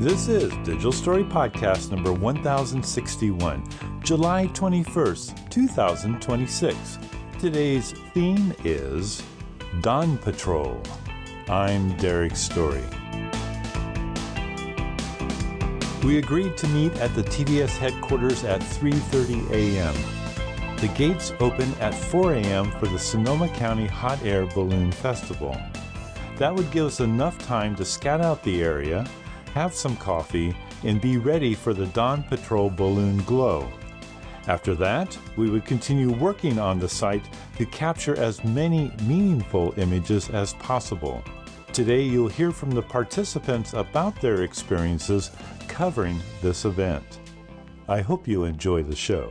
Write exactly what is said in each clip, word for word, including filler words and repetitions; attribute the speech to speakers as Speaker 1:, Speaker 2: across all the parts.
Speaker 1: This is Digital Story Podcast number one thousand sixty-one, July twenty-first, two thousand twenty-six. Today's theme is Dawn Patrol. I'm Derek Story. We agreed to meet at the T V S headquarters at three thirty a.m. The gates open at four a.m. for the Sonoma County Hot Air Balloon Festival. That would give us enough time to scout out the area, have some coffee, and be ready for the Dawn Patrol balloon glow. After that, we would continue working on the site to capture as many meaningful images as possible. Today, you'll hear from the participants about their experiences covering this event. I hope you enjoy the show.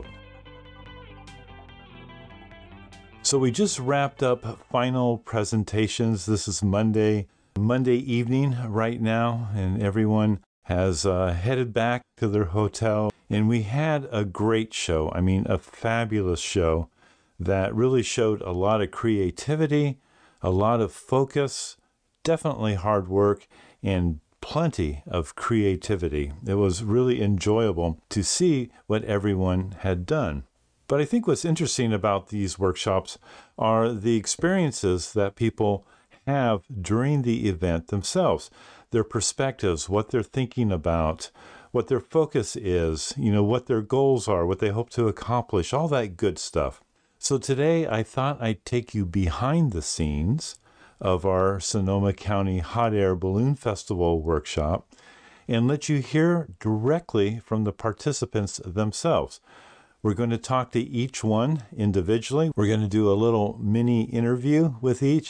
Speaker 1: So we just wrapped up final presentations. This is Monday, Monday evening right now, and everyone has uh, headed back to their hotel. And we had a great show. I mean, a fabulous show that really showed a lot of creativity, a lot of focus, definitely hard work, and plenty of creativity. It was really enjoyable to see what everyone had done. But I think what's interesting about these workshops are the experiences that people have during the event themselves, their perspectives, what they're thinking about, what their focus is, you know, what their goals are, what they hope to accomplish, all that good stuff. So today I thought I'd take you behind the scenes of our Sonoma County Hot Air Balloon Festival workshop and let you hear directly from the participants themselves. We're going to talk to each one individually. We're going to do a little mini interview with each.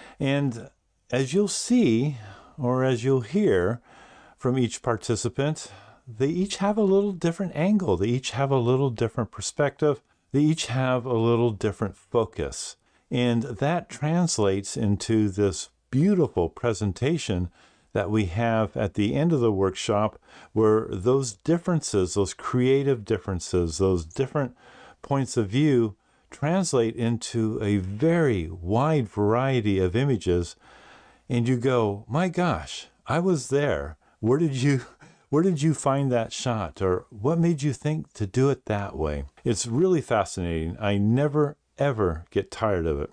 Speaker 1: And as you'll see, or as you'll hear from each participant, they each have a little different angle. They each have a little different perspective. They each have a little different focus. And that translates into this beautiful presentation that we have at the end of the workshop, where those differences, those creative differences, those different points of view translate into a very wide variety of images. And you go, my gosh, I was there. Where did you, where did you find that shot? Or what made you think to do it that way? It's really fascinating. I never, ever get tired of it.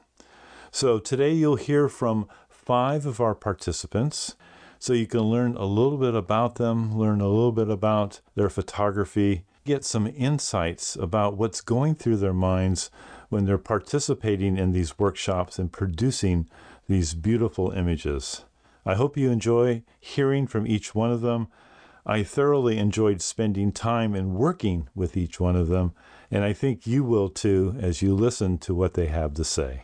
Speaker 1: So today you'll hear from five of our participants. So you can learn a little bit about them, learn a little bit about their photography, get some insights about what's going through their minds when they're participating in these workshops and producing these beautiful images. I hope you enjoy hearing from each one of them. I thoroughly enjoyed spending time and working with each one of them, and I think you will too as you listen to what they have to say.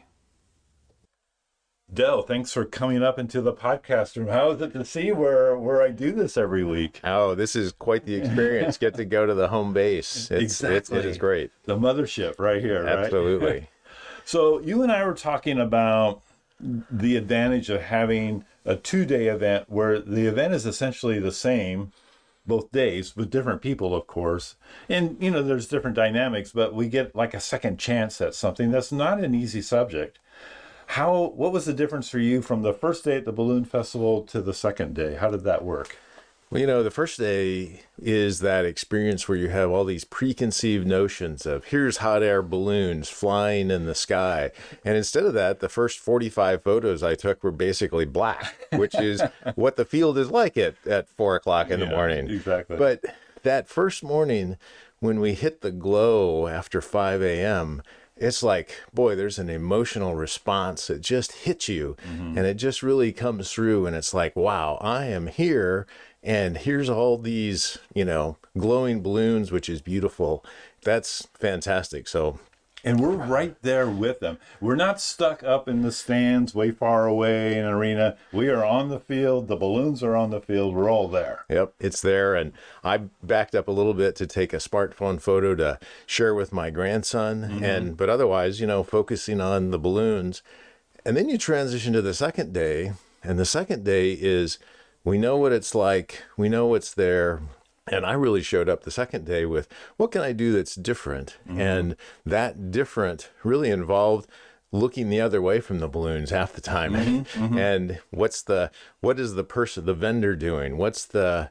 Speaker 1: Del, thanks for coming up into the podcast room. How is it to see where, where I do this every week?
Speaker 2: Oh, this is quite the experience. Get to go to the home base. It's,
Speaker 1: exactly.
Speaker 2: It's, it is great.
Speaker 1: The mothership right here, right?
Speaker 2: Absolutely.
Speaker 1: So you and I were talking about the advantage of having a two-day event where the event is essentially the same both days with different people, of course. And, you know, there's different dynamics, but we get like a second chance at something that's not an easy subject. How, what was the difference for you from the first day at the Balloon Festival to the second day? How did that work?
Speaker 2: Well, you know, the first day is that experience where you have all these preconceived notions of here's hot air balloons flying in the sky. And instead of that, the first forty-five photos I took were basically black, which is what the field is like at, at four o'clock in yeah, the morning.
Speaker 1: Exactly.
Speaker 2: But that first morning when we hit the glow after five a.m., it's like, boy, there's an emotional response. It just hits you mm-hmm. and it just really comes through. And it's like, wow, I am here. And here's all these, you know, glowing balloons, which is beautiful. That's fantastic. So,
Speaker 1: and we're right there with them. We're not stuck up in the stands way far away in an arena. We are on the field. The balloons are on the field. We're all there.
Speaker 2: Yep, it's there. And I backed up a little bit to take a smartphone photo to share with my grandson. Mm-hmm. And but otherwise, you know, focusing on the balloons. And then you transition to the second day. And the second day is, we know what it's like. We know what's there. And I really showed up the second day with, what can I do that's different? Mm-hmm. And that different really involved looking the other way from the balloons half the time. Mm-hmm, mm-hmm. And what's the, what is the person, the vendor doing? What's the,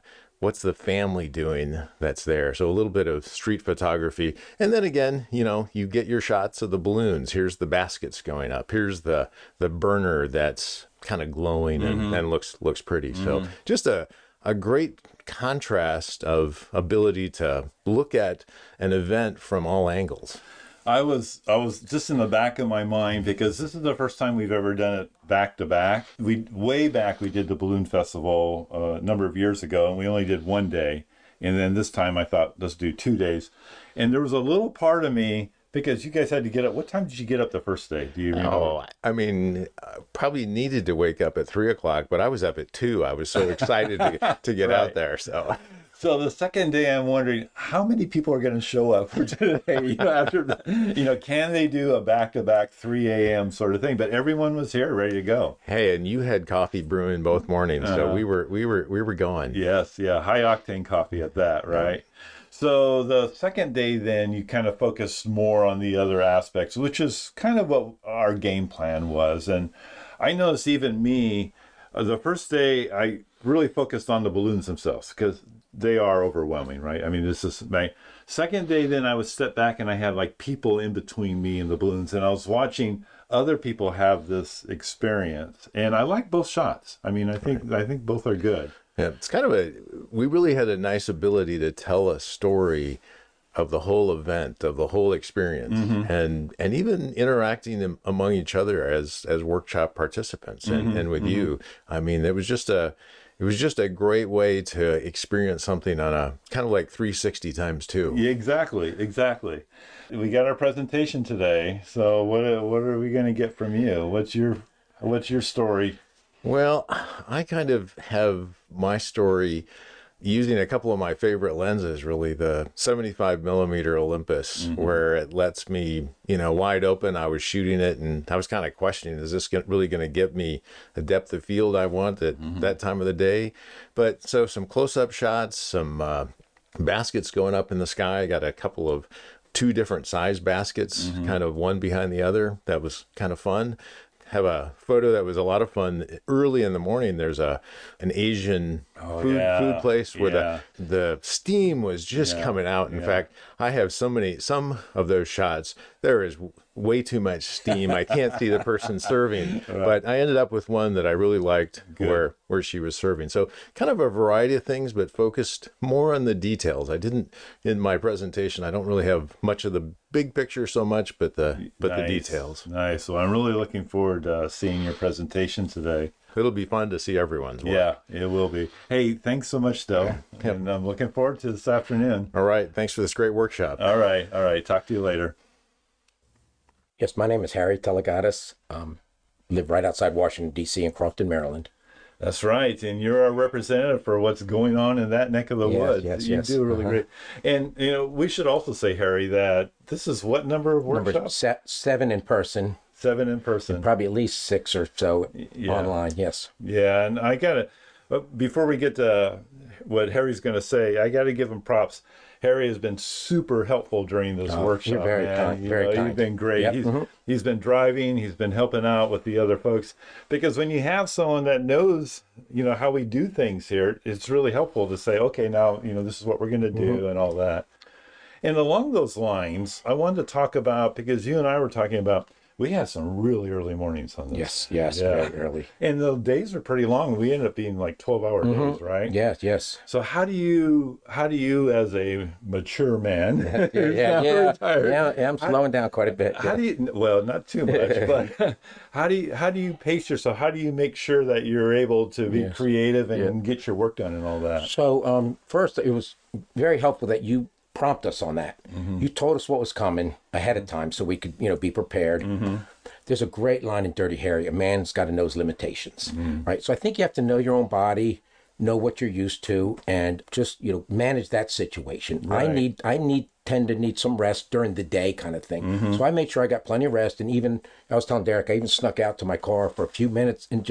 Speaker 2: what's the family doing that's there? So a little bit of street photography. And then again, you know, you get your shots of the balloons. Here's the baskets going up. Here's the the burner that's kind of glowing and, mm-hmm. and looks looks pretty. Mm-hmm. So just a a great contrast of ability to look at an event from all angles.
Speaker 1: I was I was just in the back of my mind because this is the first time we've ever done it back to back. We way back we did the Balloon Festival uh, a number of years ago, and we only did one day. And then this time I thought, let's do two days. And there was a little part of me, because you guys had to get up. What time did you get up the first day? Do you remember?
Speaker 2: Oh, I mean, I probably needed to wake up at three o'clock, but I was up at two. I was so excited to, to get right. out there. So.
Speaker 1: So the second day, I'm wondering how many people are going to show up for today. You know, after the, you know, can they do a back-to-back three a.m. sort of thing? But everyone was here, ready to go.
Speaker 2: Hey, and you had coffee brewing both mornings, uh-huh. so we were we were we were going.
Speaker 1: Yes, yeah, high octane coffee at that, right? Yeah. So the second day, then you kind of focused more on the other aspects, which is kind of what our game plan was. And I noticed even me, uh, the first day, I really focused on the balloons themselves because they are overwhelming, right? I mean, this is my second day. Then I would step back and I had like people in between me and the balloons, and I was watching other people have this experience, and I like both shots. I mean, I think right. I think both are good.
Speaker 2: Yeah, it's kind of a. We really had a nice ability to tell a story of the whole event, of the whole experience, mm-hmm. and and even interacting among each other as as workshop participants, and, mm-hmm. and with mm-hmm. you. I mean, it was just a. It was just a great way to experience something on a kind of like three sixty times two.
Speaker 1: Yeah, exactly, exactly. We got our presentation today. So what what are we going to get from you? What's your what's your story?
Speaker 2: Well, I kind of have my story using a couple of my favorite lenses, really, the seventy-five millimeter Olympus, mm-hmm. where it lets me, you know, wide open. I was shooting it and I was kind of questioning, is this really going to give me the depth of field I want at mm-hmm. that time of the day? But so some close-up shots, some uh, baskets going up in the sky. I got a couple of two different size baskets, mm-hmm. kind of one behind the other. That was kind of fun. Have a photo that was a lot of fun. Early in the morning, there's a an Asian oh, food yeah. food place where yeah. the the steam was just yeah. coming out. In yeah. fact, I have so many some of those shots. There is way too much steam. I can't see the person serving, right. but I ended up with one that I really liked Good. where where she was serving. So kind of a variety of things, but focused more on the details. I didn't in my presentation. I don't really have much of the big picture so much, but the but nice. the details.
Speaker 1: Nice. Well, I'm really looking forward to uh, seeing your presentation today.
Speaker 2: It'll be fun to see everyone's work.
Speaker 1: Yeah, it will be. Hey, thanks so much, Del. Yeah. And I'm looking forward to this afternoon.
Speaker 2: All right. Thanks for this great workshop.
Speaker 1: All right. All right. Talk to you later.
Speaker 3: Yes, my name is Harry Telagatis. Um, live right outside Washington, D C in Crofton, Maryland.
Speaker 1: That's right. And you're our representative for what's going on in that neck of the
Speaker 3: yes,
Speaker 1: woods.
Speaker 3: Yes,
Speaker 1: you
Speaker 3: yes.
Speaker 1: do really
Speaker 3: uh-huh.
Speaker 1: great. And, you know, we should also say, Harry, that this is what number of workshops?
Speaker 3: Number se- seven in person.
Speaker 1: Seven in person.
Speaker 3: And probably at least six or so
Speaker 1: yeah.
Speaker 3: online, yes.
Speaker 1: Yeah, and I got to, before we get to what Harry's going to say, I got to give him props. Harry has been super helpful during this
Speaker 3: oh,
Speaker 1: workshop.
Speaker 3: You're very
Speaker 1: man.
Speaker 3: kind.
Speaker 1: You
Speaker 3: very
Speaker 1: know,
Speaker 3: kind.
Speaker 1: He's been great.
Speaker 3: Yep.
Speaker 1: He's,
Speaker 3: mm-hmm.
Speaker 1: he's been driving. He's been helping out with the other folks. Because when you have someone that knows, you know, how we do things here, it's really helpful to say, okay, now, you know, this is what we're going to do mm-hmm. and all that. And along those lines, I wanted to talk about, because you and I were talking about, we had some really early mornings on this.
Speaker 3: Yes, yes, yeah. very early.
Speaker 1: And the days are pretty long. We ended up being like twelve-hour mm-hmm. days, right?
Speaker 3: Yes, yes.
Speaker 1: So how do you, how do you, as a mature man,
Speaker 3: yeah, yeah, yeah, yeah, yeah, I'm slowing how, down quite a bit.
Speaker 1: How
Speaker 3: yeah.
Speaker 1: do you? Well, not too much, but how do you, how do you pace yourself? How do you make sure that you're able to be yes. creative and yeah. get your work done and all that?
Speaker 3: So um, first, it was very helpful that you prompt us on that. Mm-hmm. You told us what was coming ahead of time so we could, you know, be prepared. Mm-hmm. There's a great line in Dirty Harry, a man's got to know his limitations, mm-hmm. right? So I think you have to know your own body, know what you're used to, and just, you know, manage that situation. Right. I need, I need, tend to need some rest during the day kind of thing. Mm-hmm. So I made sure I got plenty of rest. And even, I was telling Derek, I even snuck out to my car for a few minutes and just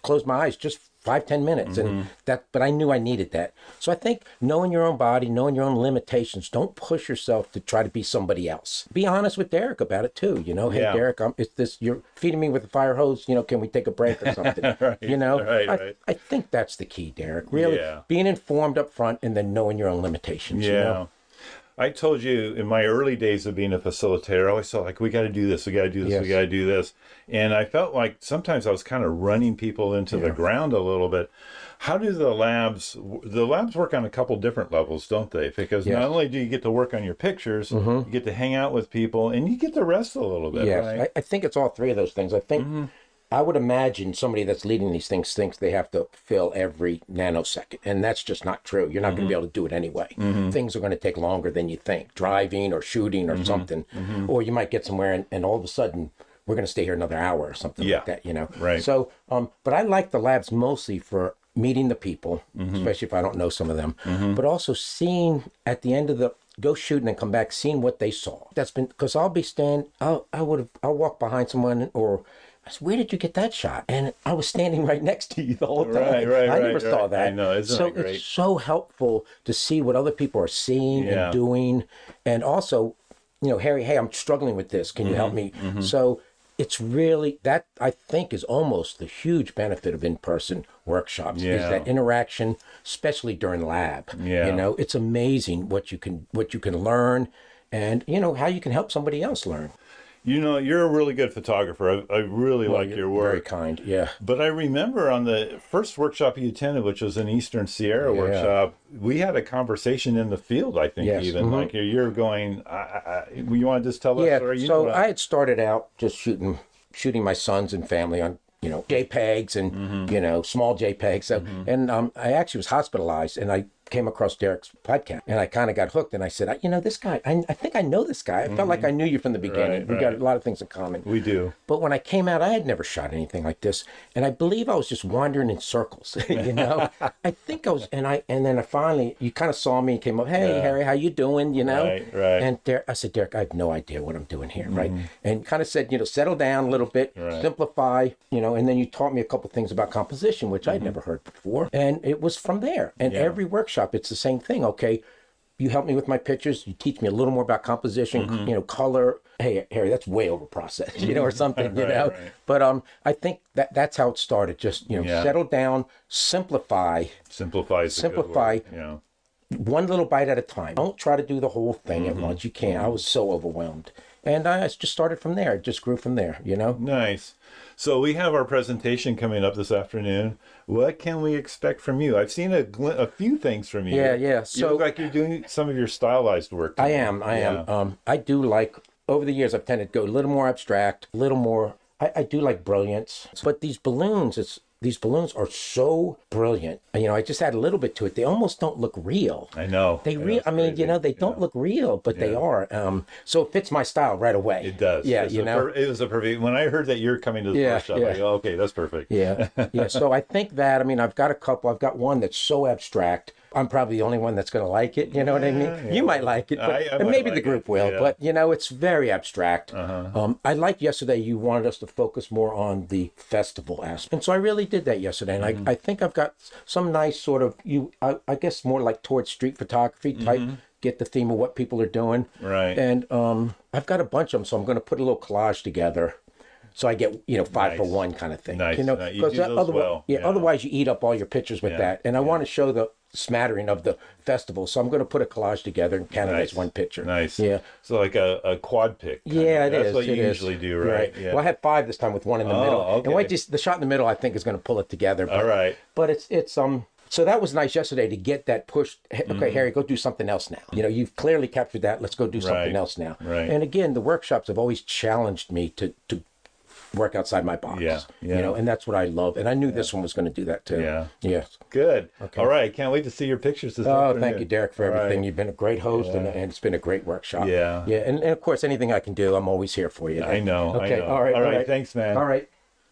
Speaker 3: close my eyes just five, ten minutes. Mm-hmm. And that, but I knew I needed that. So I think knowing your own body, knowing your own limitations, don't push yourself to try to be somebody else. Be honest with Derek about it too. You know, hey, yeah. Derek, I'm, it's this, you're feeding me with a fire hose. You know, can we take a break or something?
Speaker 1: right,
Speaker 3: you know,
Speaker 1: right,
Speaker 3: I,
Speaker 1: right.
Speaker 3: I think that's the key, Derek. Really
Speaker 1: yeah.
Speaker 3: being informed up front and then knowing your own limitations.
Speaker 1: Yeah.
Speaker 3: You know?
Speaker 1: I told you in my early days of being a facilitator, I always felt like, we got to do this, we got to do this, yes. we got to do this. And I felt like sometimes I was kind of running people into yeah. the ground a little bit. How do the labs, the labs work on a couple different levels, don't they? Because yes. not only do you get to work on your pictures, mm-hmm. you get to hang out with people, and you get to rest a little bit,
Speaker 3: yes.
Speaker 1: right?
Speaker 3: I, I think it's all three of those things. I think... Mm-hmm. I would imagine somebody that's leading these things thinks they have to fill every nanosecond, and that's just not true. You're not mm-hmm. going to be able to do it anyway. Mm-hmm. Things are going to take longer than you think, driving or shooting or mm-hmm. something. Mm-hmm. Or you might get somewhere and, and all of a sudden we're going to stay here another hour or something
Speaker 1: yeah.
Speaker 3: like that, you know?
Speaker 1: Right.
Speaker 3: So, um, but I like the labs mostly for meeting the people, mm-hmm. especially if I don't know some of them, mm-hmm. but also seeing at the end of the go shoot and then come back, seeing what they saw. That's been, because I'll be stand, I'll, I would have, I'll walk behind someone or, I said, where did you get that shot? And I was standing right next to you the whole time.
Speaker 1: Right, right,
Speaker 3: I never
Speaker 1: right,
Speaker 3: saw
Speaker 1: right.
Speaker 3: that.
Speaker 1: I know, isn't
Speaker 3: so
Speaker 1: that great?
Speaker 3: It's so helpful to see what other people are seeing
Speaker 1: yeah.
Speaker 3: and doing. And also, you know, Harry, hey, I'm struggling with this. Can you mm-hmm, help me? Mm-hmm. So it's really, that I think is almost the huge benefit of in-person workshops
Speaker 1: yeah.
Speaker 3: is that interaction, especially during lab.
Speaker 1: Yeah.
Speaker 3: You know, it's amazing what you can what you can learn and, you know, how you can help somebody else learn.
Speaker 1: You know, you're a really good photographer. I, I really well, like your work.
Speaker 3: Very kind, yeah.
Speaker 1: But I remember on the first workshop you attended, which was an Eastern Sierra yeah. workshop, we had a conversation in the field, I think, yes. even. Mm-hmm. Like you're going, I, I, you want to just tell us?
Speaker 3: Yeah,
Speaker 1: or you
Speaker 3: so
Speaker 1: wanna...
Speaker 3: I had started out just shooting shooting my sons and family on, you know, JPEGs and, mm-hmm. you know, small JPEGs. So, mm-hmm. And um, I actually was hospitalized and I came across Derek's podcast and I kind of got hooked and I said, you know, this guy, I, I think I know this guy. I mm-hmm. felt like I knew you from the beginning.
Speaker 1: Right,
Speaker 3: we
Speaker 1: right.
Speaker 3: got a lot of things in common.
Speaker 1: We do.
Speaker 3: But when I came out, I had never shot anything like this. And I believe I was just wandering in circles, you know, I think I was, and I, and then I finally, you kind of saw me and came up, hey, yeah. Harry, how you doing? You know?
Speaker 1: Right, right.
Speaker 3: And Derek, I said, Derek, I have no idea what I'm doing here. Mm-hmm. Right. And kind of said, you know, settle down a little bit, right. simplify, you know, and then you taught me a couple things about composition, which mm-hmm. I'd never heard before. And it was from there. And yeah. every workshop, it's the same thing. Okay, you help me with my pictures. You teach me a little more about composition, mm-hmm. you know, color. Hey, Harry, that's way over processed, you know, or something, you
Speaker 1: right,
Speaker 3: know.
Speaker 1: Right.
Speaker 3: But um, I think that that's how it started. Just, you know,
Speaker 1: yeah.
Speaker 3: settle down, simplify.
Speaker 1: Simplify is
Speaker 3: Simplify.
Speaker 1: A good word. Yeah.
Speaker 3: One little bite at a time. Don't try to do the whole thing mm-hmm. at once. You can't. I was so overwhelmed. And I just started from there. It just grew from there, you know.
Speaker 1: Nice. So we have our presentation coming up this afternoon. What can we expect from you? I've seen a, gl- a few things from you.
Speaker 3: Yeah, yeah. So
Speaker 1: you look like you're doing some of your stylized work.
Speaker 3: I am. I yeah. am. Um, I do like, over the years, I've tended to go a little more abstract, a little more, I, I do like brilliance. But these balloons, it's these balloons are so brilliant. And, you know, I just add a little bit to it. They almost don't look real.
Speaker 1: I know.
Speaker 3: They real. I mean, crazy. you know, they don't yeah. look real, but yeah. they are. Um, so it fits my style right away.
Speaker 1: It does.
Speaker 3: Yeah,
Speaker 1: it's
Speaker 3: you know.
Speaker 1: Per- it was a perfect. When I heard that you're coming to the
Speaker 3: yeah,
Speaker 1: workshop,
Speaker 3: yeah.
Speaker 1: I go, okay, that's perfect.
Speaker 3: Yeah, yeah. So I think that. I mean, I've got a couple. I've got one that's so abstract. I'm probably the only one that's going to like it. You know what I mean?
Speaker 1: Yeah.
Speaker 3: You might like it, but,
Speaker 1: I, I
Speaker 3: and maybe
Speaker 1: like
Speaker 3: the group
Speaker 1: it.
Speaker 3: will.
Speaker 1: Yeah.
Speaker 3: But, you know, it's very abstract.
Speaker 1: Uh-huh.
Speaker 3: Um, I liked yesterday you wanted us to focus more on the festival aspect. And so I really did that yesterday. And mm-hmm. I, I think I've got some nice sort of, you. I, I guess more like towards street photography type, mm-hmm. get the theme of what people are doing.
Speaker 1: Right.
Speaker 3: And um, I've got a bunch of them, so I'm going to put a little collage together. So I get, you know, five
Speaker 1: nice.
Speaker 3: for one kind of thing.
Speaker 1: Nice.
Speaker 3: You know,
Speaker 1: no, you do those
Speaker 3: otherwise,
Speaker 1: well.
Speaker 3: yeah,
Speaker 1: yeah.
Speaker 3: otherwise you eat up all your pictures with
Speaker 1: yeah.
Speaker 3: that. And I
Speaker 1: yeah.
Speaker 3: want to show the smattering of the festival. So I'm going to put a collage together and count
Speaker 1: nice.
Speaker 3: it as one picture.
Speaker 1: Nice.
Speaker 3: Yeah.
Speaker 1: So like a, a quad pick.
Speaker 3: Yeah,
Speaker 1: of.
Speaker 3: it
Speaker 1: That's
Speaker 3: is.
Speaker 1: what you
Speaker 3: it
Speaker 1: usually
Speaker 3: is.
Speaker 1: do, right?
Speaker 3: right.
Speaker 1: Yeah.
Speaker 3: Well, I had five this time with one in the
Speaker 1: oh,
Speaker 3: middle.
Speaker 1: Okay.
Speaker 3: And wait, just the shot in the middle, I think, is going to pull it together. But,
Speaker 1: all right.
Speaker 3: But it's, it's, um, so that was nice yesterday to get that push. Okay, mm-hmm. Harry, go do something else now. You know, you've clearly captured that. Let's go do something
Speaker 1: right.
Speaker 3: else now.
Speaker 1: Right.
Speaker 3: And again, the workshops have always challenged me to, to work outside my box.
Speaker 1: Yeah, yeah.
Speaker 3: You know, and that's what I love. And I knew yeah. this one was going to do that too.
Speaker 1: Yeah.
Speaker 3: Yes.
Speaker 1: Good.
Speaker 3: Okay.
Speaker 1: All right. Can't wait to see your pictures this
Speaker 3: oh,
Speaker 1: afternoon.
Speaker 3: thank you, Derek, for
Speaker 1: All
Speaker 3: everything.
Speaker 1: right.
Speaker 3: You've been a great host,
Speaker 1: yeah.
Speaker 3: and, and it's been a great workshop.
Speaker 1: Yeah.
Speaker 3: Yeah. And, and of course, anything I can do, I'm always here for you.
Speaker 1: I know.
Speaker 3: Okay.
Speaker 1: I know.
Speaker 3: All right.
Speaker 1: All right.
Speaker 3: All right.
Speaker 1: Thanks, man.
Speaker 3: All right.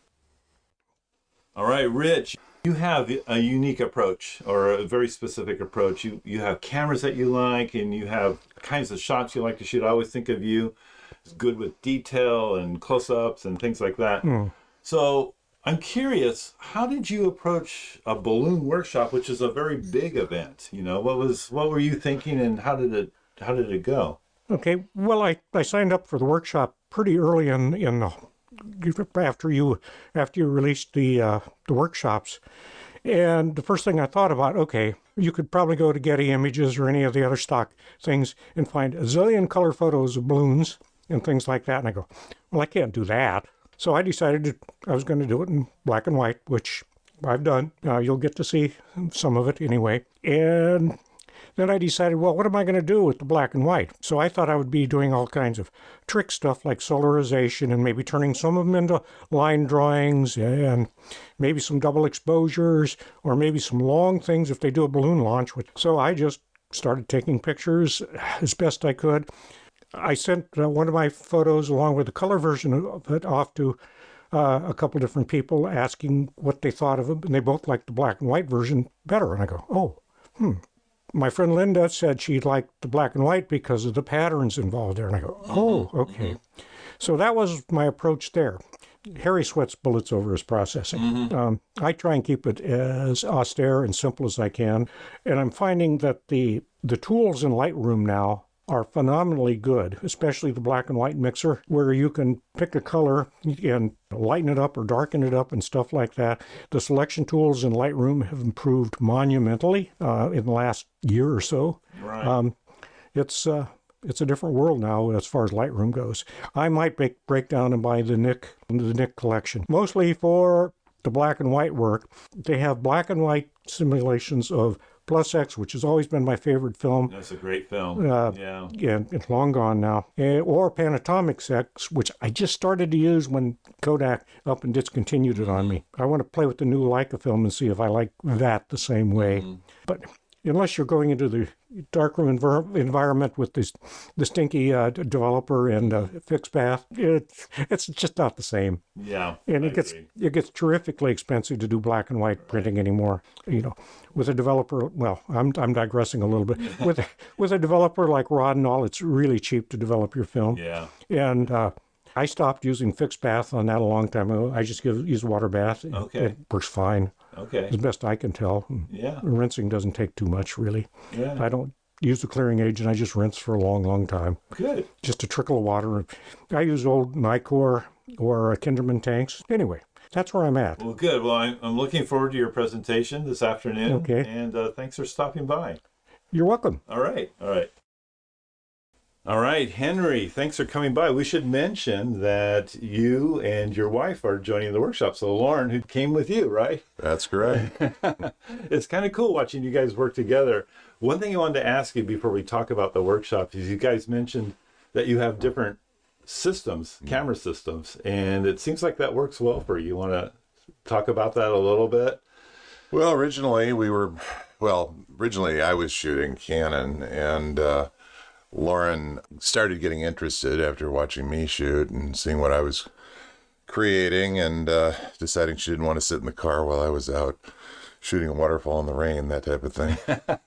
Speaker 1: All right, Rich. You have a unique approach, or a very specific approach. You you have cameras that you like, and you have kinds of shots you like to shoot. I always think of you as good with detail and close-ups and things like that. Mm. So I'm curious, how did you approach a balloon workshop, which is a very big event? You know, what was what were you thinking, and how did it how did it go?
Speaker 4: Okay, well, I, I signed up for the workshop pretty early in in the, after you after you released the uh, the workshops, and the first thing I thought about, okay, you could probably go to Getty Images or any of the other stock things and find a zillion color photos of balloons and things like that, and I go, well, I can't do that. So I decided that I was going to do it in black and white, which I've done. Uh, you'll get to see some of it anyway. And then I decided, well, what am I going to do with the black and white? So I thought I would be doing all kinds of trick stuff like solarization and maybe turning some of them into line drawings and maybe some double exposures or maybe some long things if they do a balloon launch. So I just started taking pictures as best I could. I sent uh, one of my photos along with the color version of it off to uh, a couple different people asking what they thought of it, and they both liked the black and white version better. And I go, oh, hmm. My friend Linda said she liked the black and white because of the patterns involved there. And I go, oh, okay. Mm-hmm. So that was my approach there. Harry sweats bullets over his processing. Mm-hmm. Um, I try and keep it as austere and simple as I can. And I'm finding that the the tools in Lightroom now are phenomenally good, especially the black and white mixer, where you can pick a color and lighten it up or darken it up and stuff like that. The selection tools in Lightroom have improved monumentally uh, in the last year or so.
Speaker 1: Right.
Speaker 4: Um, it's uh, it's a different world now as far as Lightroom goes. I might break, break down and buy the Nik the Nik collection, mostly for the black and white work. They have black and white simulations of Plus X, which has always been my favorite film.
Speaker 1: That's a great film.
Speaker 4: Uh,
Speaker 1: yeah.
Speaker 4: Yeah, it's long gone now. Uh, or Panatomics X, which I just started to use when Kodak up and discontinued it on me. I want to play with the new Leica film and see if I like that the same way. Mm-hmm. But unless you're going into the darkroom envir- environment with this the stinky uh, developer and uh, fixed path, it's it's just not the same.
Speaker 1: Yeah,
Speaker 4: and it
Speaker 1: I
Speaker 4: gets
Speaker 1: agree.
Speaker 4: it gets terrifically expensive to do black and white printing anymore. You know, with a developer, well, I'm I'm digressing a little bit. with with a developer like Rodinal, it's really cheap to develop your film.
Speaker 1: Yeah,
Speaker 4: and uh, I stopped using fixed bath on that a long time ago. I just give, use water bath.
Speaker 1: Okay.
Speaker 4: It works fine.
Speaker 1: Okay.
Speaker 4: As best I can tell.
Speaker 1: Yeah.
Speaker 4: Rinsing doesn't take too much, really.
Speaker 1: Yeah.
Speaker 4: I don't use the clearing agent. I just rinse for a long, long time.
Speaker 1: Good.
Speaker 4: Just a trickle of water. I use old Nikkor or Kinderman tanks. Anyway, that's where I'm at.
Speaker 1: Well, good. Well, I'm, I'm looking forward to your presentation this afternoon.
Speaker 4: Okay.
Speaker 1: And uh, thanks for stopping by.
Speaker 4: You're welcome.
Speaker 1: All right. All right. All right, Henry, thanks for coming by. We should mention that you and your wife are joining the workshop. So Lauren, who came with you, right?
Speaker 2: That's correct.
Speaker 1: It's kind of cool watching you guys work together. One thing I wanted to ask you before we talk about the workshop is you guys mentioned that you have different systems, camera systems, and it seems like that works well for you. You want to talk about that a little bit?
Speaker 2: Well, originally we were, well, originally I was shooting Canon, and uh, Lauren started getting interested after watching me shoot and seeing what I was creating, and uh, deciding she didn't want to sit in the car while I was out shooting a waterfall in the rain, that type of thing.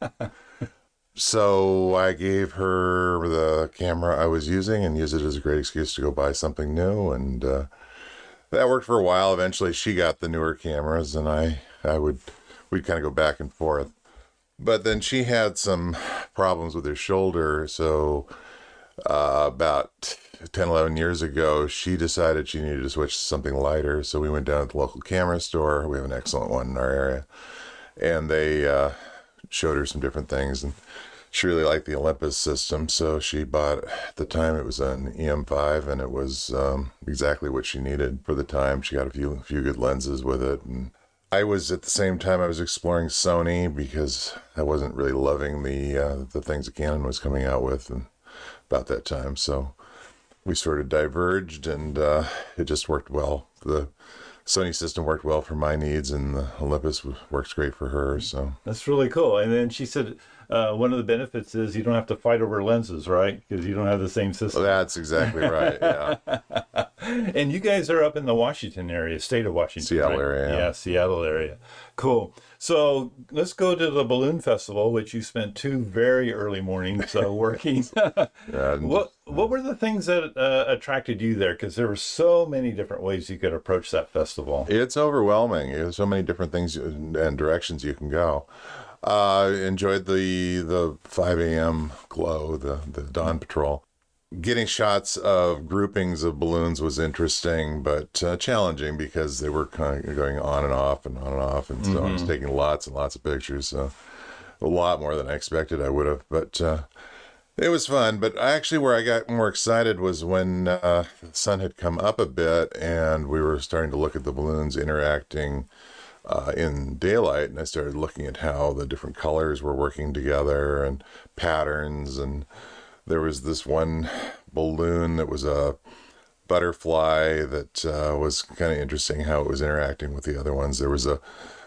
Speaker 2: So I gave her the camera I was using and used it as a great excuse to go buy something new, and uh, that worked for a while. Eventually she got the newer cameras, and I, I would, we'd kind of go back and forth. But then she had some problems with her shoulder, so uh, about ten, eleven years ago, she decided she needed to switch to something lighter. So we went down to the local camera store. We have an excellent one in our area. And they uh, showed her some different things. And she really liked the Olympus system. So she bought, at the time, it was an E M five, and it was um, exactly what she needed for the time. She got a few, a few good lenses with it. And I was, at the same time, I was exploring Sony because I wasn't really loving the uh, the things that Canon was coming out with and about that time. So we sort of diverged, and uh, it just worked well. The Sony system worked well for my needs, and the Olympus works great for her. So
Speaker 1: that's really cool. And then she said uh, one of the benefits is you don't have to fight over lenses, right? Because you don't have the same system.
Speaker 2: Well, that's exactly right. Yeah.
Speaker 1: And you guys are up in the Washington area, state of Washington.
Speaker 2: Seattle
Speaker 1: right?
Speaker 2: area. Yeah.
Speaker 1: yeah, Seattle area. Cool. So let's go to the balloon festival, which you spent two very early mornings uh, working.
Speaker 2: Yeah,
Speaker 1: what what were the things that uh, attracted you there? Because there were so many different ways you could approach that festival.
Speaker 2: It's overwhelming. There's so many different things and directions you can go. Uh, enjoyed the the five a.m. glow, the, the dawn patrol. Getting shots of groupings of balloons was interesting, but uh, challenging because they were kind of going on and off and on and off. And so mm-hmm. I was taking lots and lots of pictures. So a lot more than I expected I would have. But uh, it was fun. But actually where I got more excited was when uh, the sun had come up a bit and we were starting to look at the balloons interacting Uh, in daylight, and I started looking at how the different colors were working together and patterns. And there was this one balloon that was a butterfly that uh, was kind of interesting how it was interacting with the other ones. There was a,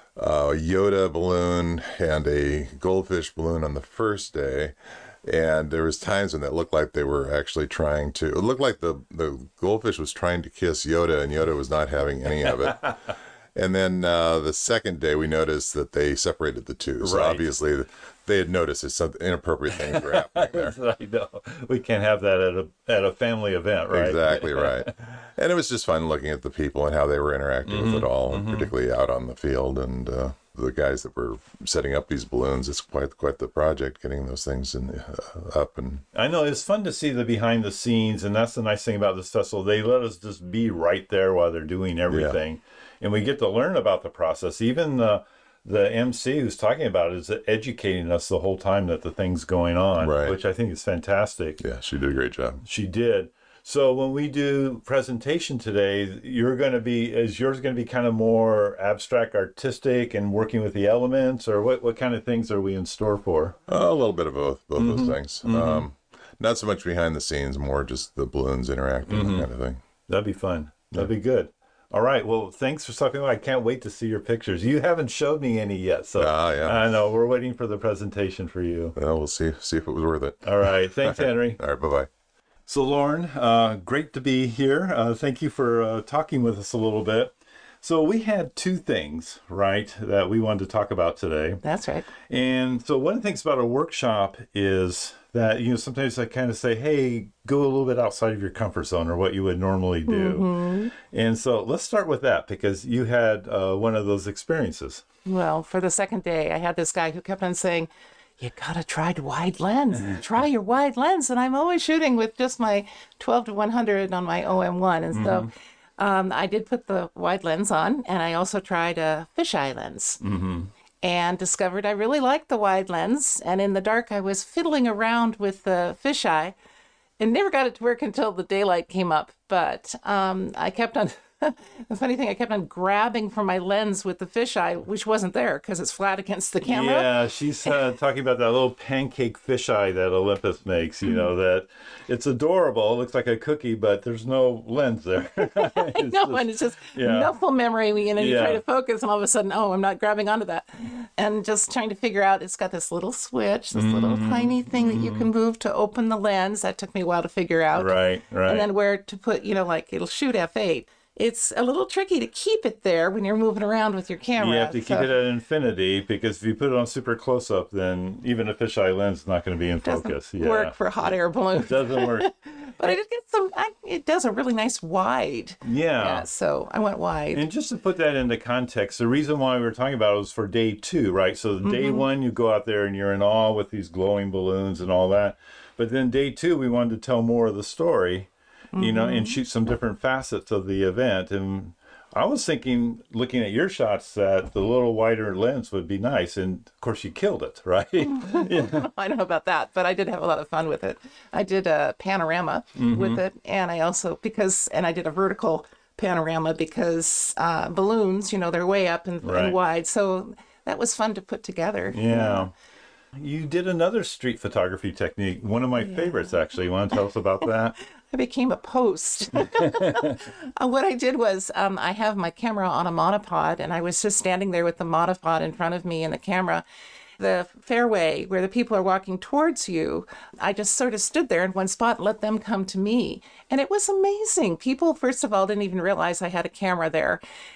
Speaker 2: a Yoda balloon and a goldfish balloon on the first day, and there was times when that looked like they were actually trying to, it looked like the, the goldfish was trying to kiss Yoda, and Yoda was not having any of it. And then uh, the second day, we noticed that they separated the two. So
Speaker 1: right.
Speaker 2: obviously, they had noticed that some inappropriate things were happening there.
Speaker 1: I know. We can't have that at a at a family event, right?
Speaker 2: Exactly right. And it was just fun looking at the people and how they were interacting mm-hmm. with it all, mm-hmm. particularly out on the field. And uh, the guys that were setting up these balloons, it's quite quite the project getting those things in, uh, up. And
Speaker 1: I know it's fun to see the behind the scenes, and that's the nice thing about this festival. They let us just be right there while they're doing everything. Yeah. And we get to learn about the process. Even the the M C who's talking about it is educating us the whole time that the thing's going on,
Speaker 2: right.
Speaker 1: which I think is fantastic.
Speaker 2: Yeah, she did a great job.
Speaker 1: She did. So when we do presentation today, you're going to be, is yours going to be kind of more abstract, artistic, and working with the elements, or what, what kind of things are we in store for?
Speaker 2: Uh, a little bit of both, both
Speaker 1: mm-hmm.
Speaker 2: those things. Mm-hmm. Um, not so much behind the scenes, more just the balloons interacting, mm-hmm. that kind of thing.
Speaker 1: That'd be fun. That'd yeah. be good. All right. Well, thanks for stopping by. I can't wait to see your pictures. You haven't showed me any yet, so
Speaker 2: ah, yeah.
Speaker 1: I know we're waiting for the presentation for you.
Speaker 2: Well, we'll see see if it was worth it.
Speaker 1: All right. Thanks, Henry.
Speaker 2: All right. Bye bye.
Speaker 1: So, Lauren, uh, great to be here. Uh, thank you for uh, talking with us a little bit. So we had two things, right, that we wanted to talk about today.
Speaker 5: That's right.
Speaker 1: And so one of the things about a workshop is that, you know, sometimes I kind of say, hey, go a little bit outside of your comfort zone or what you would normally do. Mm-hmm. And so let's start with that, because you had uh, one of those experiences.
Speaker 5: Well, for the second day, I had this guy who kept on saying, you got to try wide lens. Try your wide lens. And I'm always shooting with just my twelve to one hundred on my O M one. And mm-hmm. so um, I did put the wide lens on, and I also tried a fisheye lens. Mm-hmm. And discovered I really liked the wide lens. And in the dark, I was fiddling around with the fisheye and never got it to work until the daylight came up. But um, I kept on, the funny thing, I kept on grabbing for my lens with the fisheye, which wasn't there because it's flat against the camera.
Speaker 1: Yeah, she's uh, talking about that little pancake fisheye that Olympus makes, you know, that it's adorable. It looks like a cookie, but there's no lens there.
Speaker 5: I know, just, and it's just yeah. muscle memory. You know, you yeah. try to focus, and all of a sudden, oh, I'm not grabbing onto that. And just trying to figure out, it's got this little switch, this mm-hmm. little tiny thing that you can move to open the lens. That took me a while to figure out.
Speaker 1: Right, right.
Speaker 5: And then where to put, you know, like it'll shoot f eight. It's a little tricky to keep it there when you're moving around with your camera.
Speaker 1: You have to
Speaker 5: so.
Speaker 1: keep it at infinity, because if you put it on super close up, then even a fisheye lens is not going to be in
Speaker 5: it doesn't
Speaker 1: focus.
Speaker 5: Yeah. work for hot air balloons.
Speaker 1: It doesn't work.
Speaker 5: But I did get some, I, it does a really nice wide.
Speaker 1: Yeah.
Speaker 5: yeah. So I went wide.
Speaker 1: And just to put that into context, the reason why we were talking about it was for day two, right? So mm-hmm. day one, you go out there and you're in awe with these glowing balloons and all that. But then day two, we wanted to tell more of the story, mm-hmm. you know, and shoot some different facets of the event. And I was thinking, looking at your shots, that the little wider lens would be nice. And, of course, you killed it, right? yeah.
Speaker 5: I don't know about that, but I did have a lot of fun with it. I did a panorama mm-hmm. with it, and I also, because, and I did a vertical panorama because uh, balloons, you know, they're way up and, right. and wide. So that was fun to put together.
Speaker 1: Yeah. You did another street photography technique, one of my yeah. favorites, actually. You want to tell us about that?
Speaker 5: I became a post. uh, what I did was um, I have my camera on a monopod, and I was just standing there with the monopod in front of me and the camera. the fairway where the people are walking towards you, I just sort of stood there in one spot and let them come to me. And it was amazing. People, first of all, didn't even realize I had a camera there.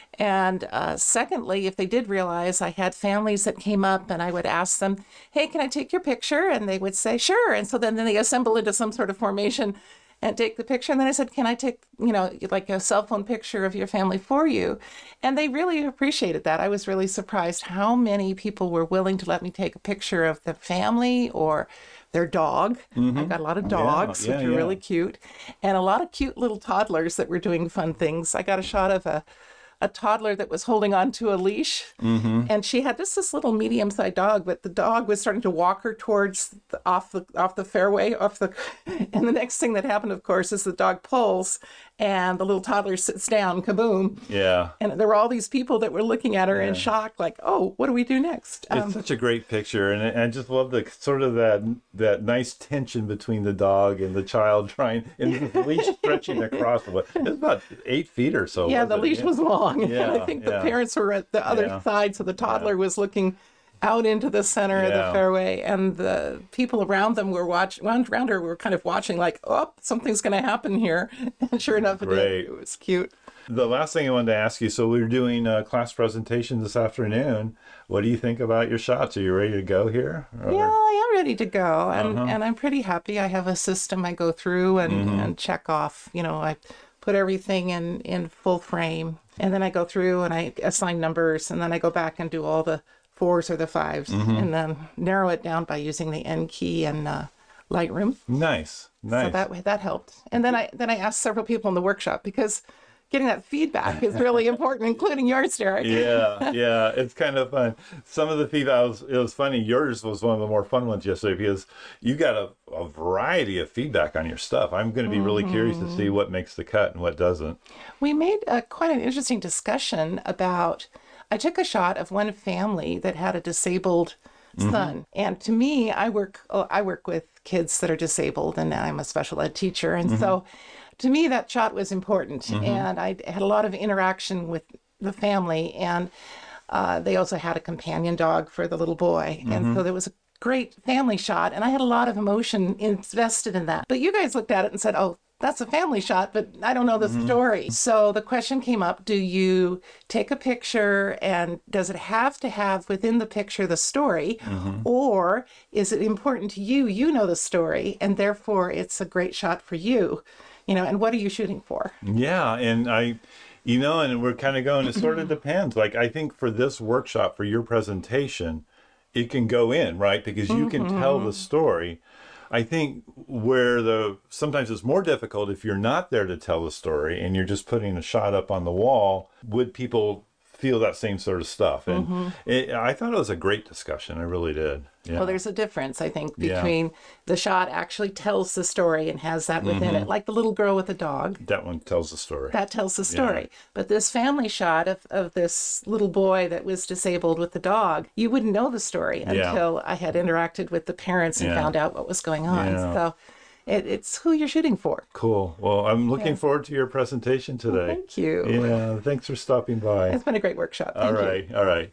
Speaker 5: And uh, secondly, if they did realize, I had families that came up and I would ask them, hey, can I take your picture? And they would say, sure. And so then, then they assemble into some sort of formation and take the picture. And then I said, can I take, you know, like a cell phone picture of your family for you? And they really appreciated that. I was really surprised how many people were willing to let me take a picture of the family or their dog. Mm-hmm. I've got a lot of dogs, yeah, yeah, which are yeah. really cute, and a lot of cute little toddlers that were doing fun things. I got a shot of a a toddler that was holding on to a leash, mm-hmm. and she had just this little medium-sized dog, but the dog was starting to walk her towards the, off the off the fairway, off the, and the next thing that happened, of course, is the dog pulls, and the little toddler sits down, kaboom.
Speaker 1: Yeah.
Speaker 5: And there were all these people that were looking at her yeah. in shock, like, oh, what do we do next?
Speaker 1: It's um, such a great picture, and I, I just love the sort of that that nice tension between the dog and the child trying, and the leash stretching across. It's about eight feet or so.
Speaker 5: Yeah, the it? leash yeah. was long.
Speaker 1: Yeah,
Speaker 5: and I think
Speaker 1: yeah.
Speaker 5: the parents were at the other
Speaker 1: yeah.
Speaker 5: side, so the toddler yeah. was looking out into the center
Speaker 1: yeah.
Speaker 5: of the fairway, and the people around them were watching, around her were kind of watching like, oh, something's going to happen here. And sure enough, it did. It was cute.
Speaker 1: The last thing I wanted to ask you, so we were doing a class presentation this afternoon. What do you think about your shots? Are you ready to go here? Or?
Speaker 5: Yeah, I am ready to go. And,
Speaker 1: uh-huh.
Speaker 5: and I'm pretty happy. I have a system I go through and, mm-hmm. and check off. You know, I put everything in, in full frame. And then I go through and I assign numbers. And then I go back and do all the fours or the fives. Mm-hmm. And then narrow it down by using the N key and uh, Lightroom.
Speaker 1: Nice, nice.
Speaker 5: So that way, that helped. And then I then I asked several people in the workshop, because getting that feedback is really important, including yours, Derek.
Speaker 1: Yeah, yeah, it's kind of fun. Some of the feedback, was, it was funny. Yours was one of the more fun ones yesterday, because you got a, a variety of feedback on your stuff. I'm going to be really mm-hmm. curious to see what makes the cut and what doesn't.
Speaker 5: We made a, quite an interesting discussion about, I took a shot of one family that had a disabled mm-hmm. son. And to me, I work, I work with kids that are disabled, and I'm a special ed teacher. And mm-hmm. so to me, that shot was important. Mm-hmm. And I had a lot of interaction with the family. And uh, they also had a companion dog for the little boy. Mm-hmm. And so there was a great family shot. And I had a lot of emotion invested in that. But you guys looked at it and said, oh, that's a family shot, but I don't know the mm-hmm. story. So the question came up, do you take a picture and does it have to have within the picture the story? Mm-hmm. Or is it important to you, you know the story, and therefore it's a great shot for you? You know, and what are you shooting for?
Speaker 1: Yeah, and I, you know, and we're kind of going, it sort of depends. Like, I think for this workshop, for your presentation, it can go in, right? Because you can mm-hmm. tell the story. I think where the, sometimes it's more difficult if you're not there to tell the story and you're just putting a shot up on the wall, would people feel that same sort of stuff? And mm-hmm. it, I thought it was a great discussion. I really did. Yeah.
Speaker 5: Well, there's a difference, I think, between yeah. the shot actually tells the story and has that within mm-hmm. it, like the little girl with the dog.
Speaker 1: That one tells the story.
Speaker 5: That tells the story. Yeah. But this family shot of, of this little boy that was disabled with the dog, you wouldn't know the story
Speaker 1: yeah.
Speaker 5: until I had interacted with the parents and yeah. found out what was going on. Yeah. So it, it's who you're shooting for.
Speaker 1: Cool. Well, I'm looking yeah. forward to your presentation today.
Speaker 5: Well, thank you.
Speaker 1: Yeah, thanks for stopping by.
Speaker 5: It's been a great workshop. Thank
Speaker 1: all right,
Speaker 5: you.
Speaker 1: all right.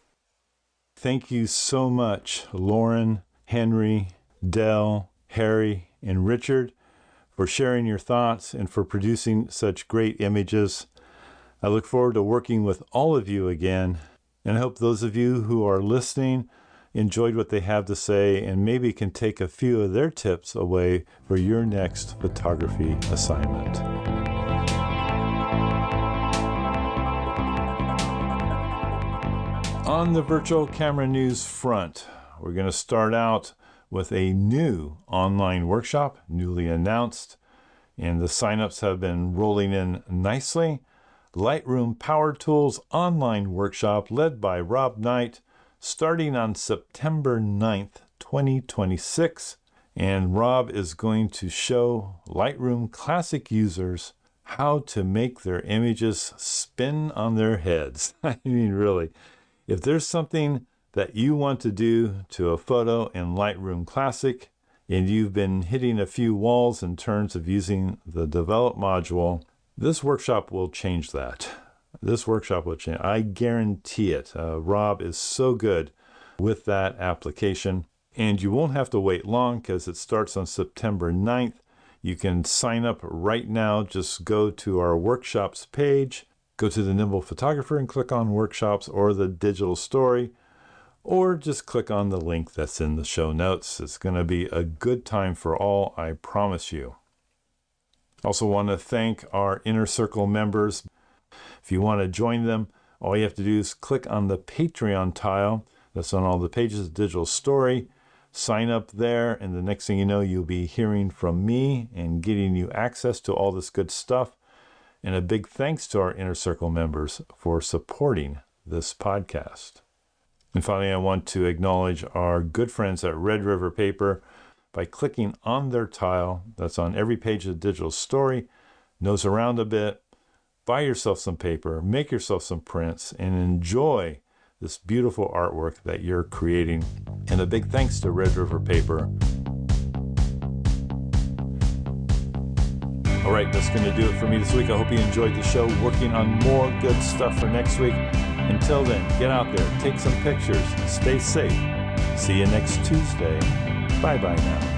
Speaker 1: Thank you so much, Lauren, Henry, Del, Harry, and Richard, for sharing your thoughts and for producing such great images. I look forward to working with all of you again, and I hope those of you who are listening enjoyed what they have to say and maybe can take a few of their tips away for your next photography assignment. On the Virtual Camera News front, we're going to start out with a new online workshop, newly announced, and the signups have been rolling in nicely. Lightroom Power Tools online workshop led by Rob Knight, starting on September ninth, twenty twenty-six. And Rob is going to show Lightroom Classic users how to make their images spin on their heads. I mean, really. If there's something that you want to do to a photo in Lightroom Classic, and you've been hitting a few walls in terms of using the Develop module, this workshop will change that. This workshop will change. I guarantee it. Uh, Rob is so good with that application. And you won't have to wait long because it starts on September ninth. You can sign up right now. Just go to our workshops page, go to the Nimble Photographer and click on workshops or the digital story, or just click on the link that's in the show notes. It's going to be a good time for all, I promise you. Also want to thank our Inner Circle members. If you want to join them, all you have to do is click on the Patreon tile that's on all the pages of Digital Story. Sign up there, and the next thing you know, you'll be hearing from me and getting you access to all this good stuff. And a big thanks to our Inner Circle members for supporting this podcast. And finally, I want to acknowledge our good friends at Red River Paper by clicking on their tile that's on every page of the Digital Story. Nose around a bit, buy yourself some paper, make yourself some prints, and enjoy this beautiful artwork that you're creating. And a big thanks to Red River Paper. All right, that's going to do it for me this week. I hope you enjoyed the show. Working on more good stuff for next week. Until then, get out there, take some pictures, stay safe. See you next Tuesday. Bye-bye now.